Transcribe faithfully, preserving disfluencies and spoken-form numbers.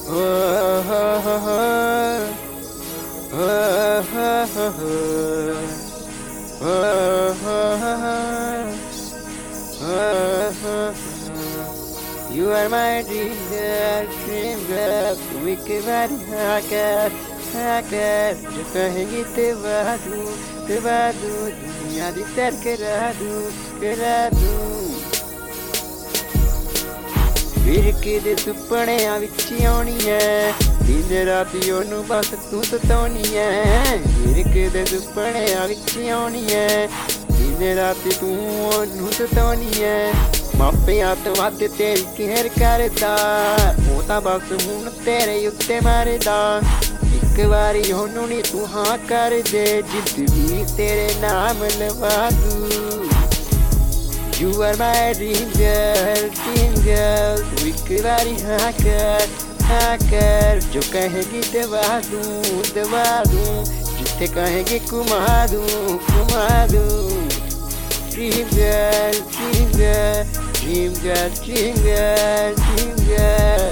Oh, oh, oh, oh, oh, oh, oh, oh, oh. You are my dream girl, dream girl. Wicked body hacker, hacker. जो कहेंगी तेरा दूँ, तेरा दूँ. दुनिया दी सैर करा दूँ, करा दूँ. विरके दे सुपनियां विच आउणी ऐ, दिन राती ओनू बस तू सताउणी ऐ. विरके दे सुपनियां विच आउणी ऐ, दिन राती तू ओनू सताउणी ऐ. मापियां तो वध तेरी केयर करदा, ओ तां बस हुण तेरे उत्ते मरदा. इक वारी ओनू नी तू हां कर दे, जिंदगी तेरे नाम लवा दूं. You are my dream girl, dream girl. तू एक बारी हाँ कर, हाँ कर. जो कहेगी दबा दूँ, दबा दूँ. जिथे कहेगी घुमा दूँ, घुमा दूँ. Dream girl, dream girl, dream girl, dream girl, dream girl.